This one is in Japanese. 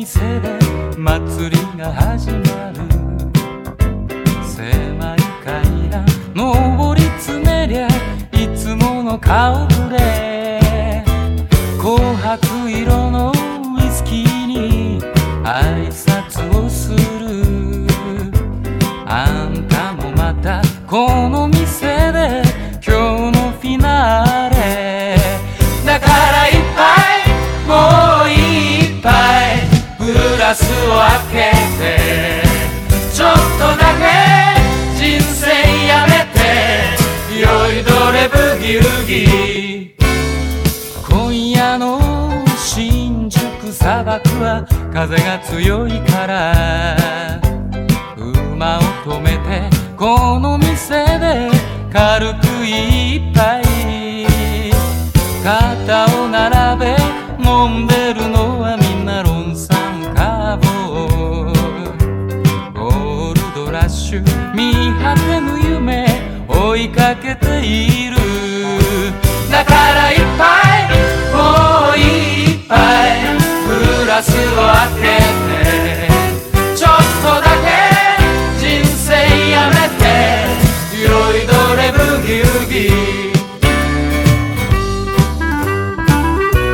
店で祭りが始まる。狭い階段上り詰めりゃいつもの顔ぶれ。紅白色のウイスキーに挨拶をする。あんたもまたこの店で今日のフィナーレだから一杯もう一杯グラスを開けてちょっとだけ人生やめて酔いどれブギウギ。今夜の新宿砂漠は風が強いから馬を止めてこの店で軽く一杯肩を並べ飲んでるのはみんなロン酸カーボゴールドラッシュ見果てぬ夢追いかけている。だから一杯